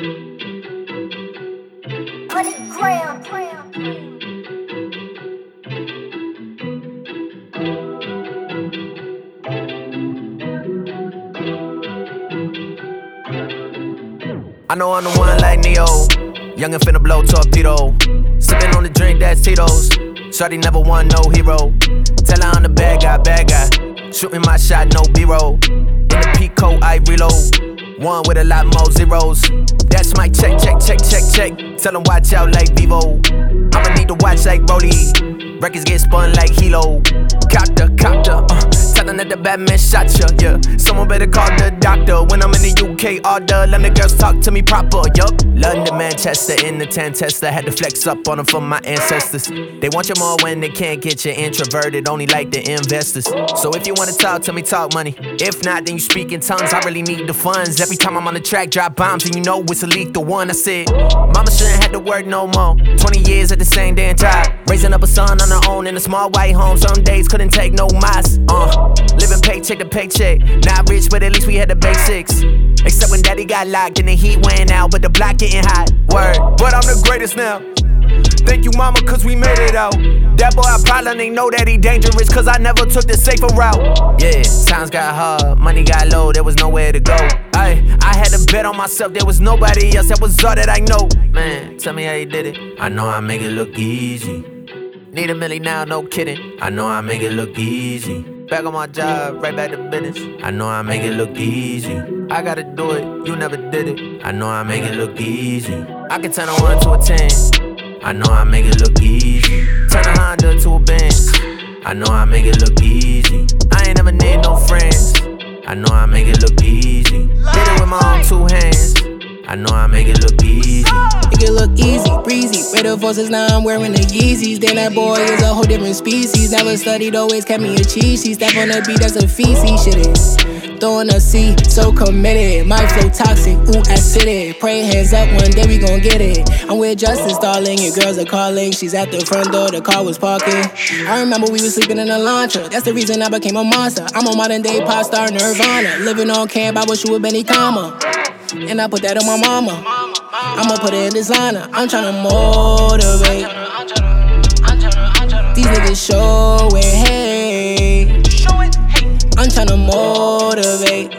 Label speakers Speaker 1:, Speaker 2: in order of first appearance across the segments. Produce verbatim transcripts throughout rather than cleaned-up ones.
Speaker 1: I know I'm the one like Neo, young and finna blow torpedo. Sippin' on the drink that's Tito's. Shorty never won no hero. Tell her I'm the bad guy, bad guy. Shooting my shot, no B-roll. In the Pico, I reload. One with a lot more zeros. That's my check, check, check, check, check. Tell them watch out like Vivo. I'ma need to watch like Brody. Records get spun like Hilo. Copter, copter, uh. Tell them that the Batman shot ya, yeah. Someone better call the doctor. When I'm in the U K, all the London girls talk to me proper, yup. London, Manchester, in the ten tester. Had to flex up on them for my ancestors. They want you more when they can't get you introverted. Only like the investors. So if you wanna talk to me, talk money. If not, then you speak in tongues. I really need the funds. Every time I'm on the track, drop bombs, and you know it's a lethal one. I said, mama shouldn't have to work no more. twenty years at the same damn job. Raising up a son on her own in a small white home. Some days couldn't take no mas. Uh, living paycheck to paycheck. Not rich, but at least we had the basics. Except when daddy got locked and the heat went out, but the block getting hot. Word, but I'm the greatest now. Thank you, mama, cause we made it out. That boy, I probably ain't know that he dangerous, cause I never took the safer route. Yeah, times got hard, money got low, there was nowhere to go. Ay, I had to bet on myself, there was nobody else, that was all that I know. Man, tell me how you did it. I know I make it look easy. Need a milli now, no kidding. I know I make it look easy. Back on my job, right back to business. I know I make it look easy. I gotta do it, you never did it. I know I make it look easy. I can turn a one to a ten. I know I make it look easy. Turn a Honda to a Benz. I know I make it look easy. I ain't never need no friends. I know I make it look easy. Did it with my own two hands. I know I make it look easy.
Speaker 2: Make it look easy, breezy. Red forces, now I'm wearing the Yeezys. Then that boy is a whole different species. Never studied, always kept me a cheese. She step on the beat, that's a feces. Shit is throwing a C, so committed. My flow toxic, ooh, acidic. Pray hands up, one day we gon' get it. I'm with Justice, darling, your girls are calling. She's at the front door, the car was parking. I remember we was sleeping in a launcher. That's the reason I became a monster. I'm a modern day pop star, Nirvana. Living on camp, I wish you with Benny Kama. And I put that on my mama. I'ma put it in designer. I'm tryna motivate. These niggas showing hate. I'm tryna motivate.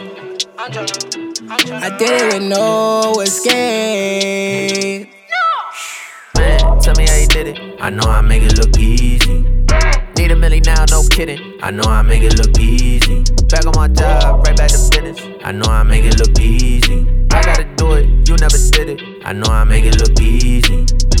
Speaker 2: I did it with no escape.
Speaker 1: Man, tell me how you did it. I know I make it look easy. Need a milli now, no kidding. I know I make it look easy. Back on my job, right back to business. I know I make it look easy. I gotta do it, you never did it. I know I make it look easy.